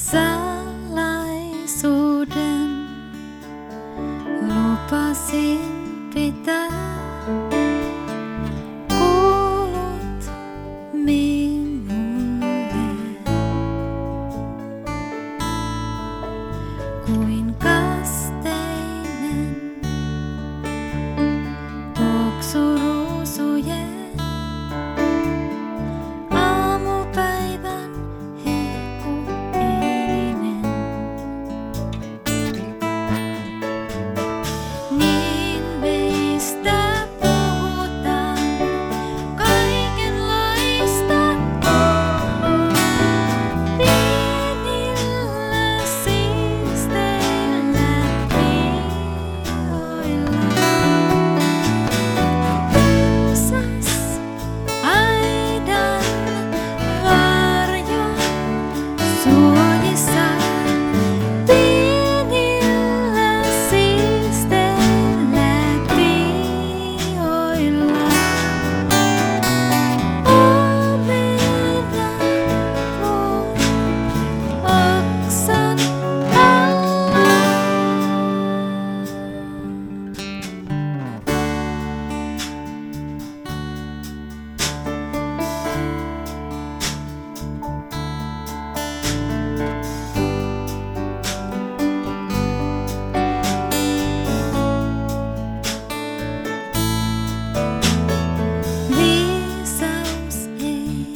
Salaisuuden lupasin pitää. Kuulut minulle kuin kasteinen tuoksu ruusujen aamupäivän hehkuiinen. Niin meistä puhutaan kaikenlaista pienillä siisteillä vioilla. Pensas aidan varjon suojissa pienillä siisteillä vioilla. Omena puun oksan alla. Viisaus ei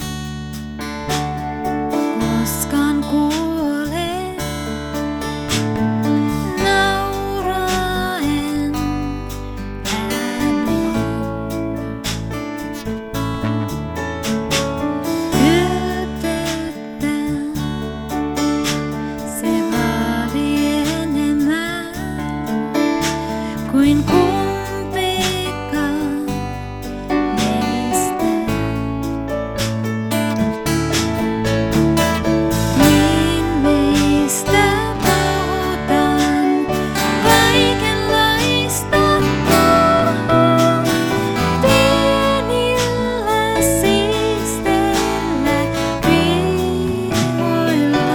koskaan kuole, nauraen ääneen. Ylpeyttä se vaatii enemmän kuin kumpikaan meistä. Niin meistä puhutaan kaikenlaista turhaa pienillä siisteillä vioilla.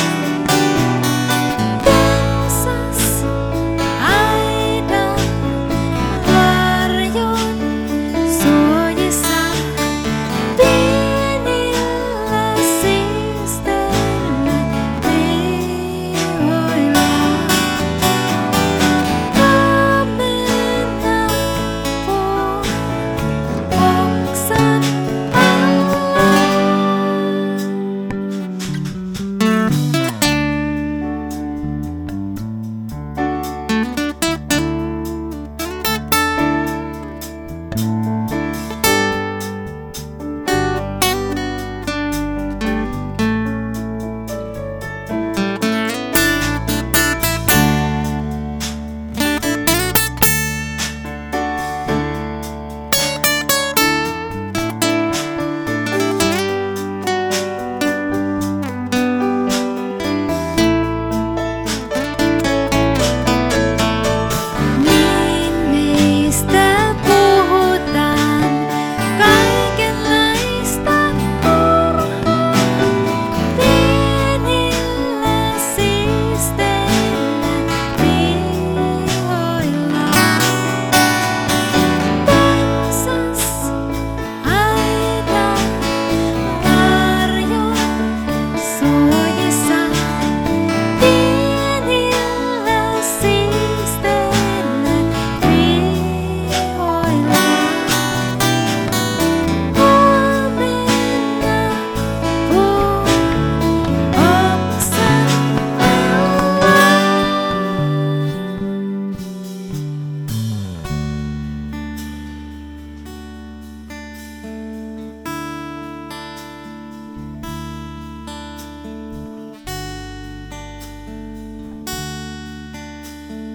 Pensas aidan varjon suojissa pienillä siisteillä vioilla. Omena puun oksan alla. Niin meistä puhutaan kaikenlaista turhaa pienillä siisteillä vioilla. Pensas aidan varjon suojissa pienillä siisteillä vioilla. Omena puun oksan alla.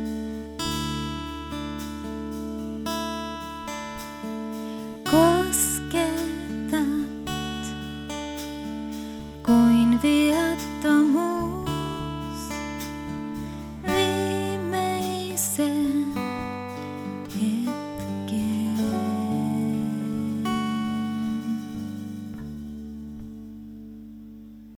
Koska